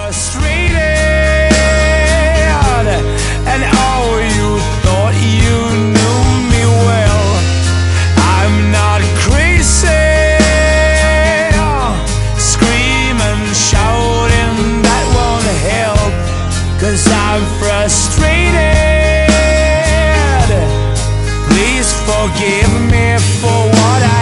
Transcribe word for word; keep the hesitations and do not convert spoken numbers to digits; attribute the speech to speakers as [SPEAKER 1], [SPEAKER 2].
[SPEAKER 1] frustrated, and oh, you thought you knew me well. I'm not crazy, screaming, shouting, that won't help, 'cause I'm frustrated. Please forgive me for what I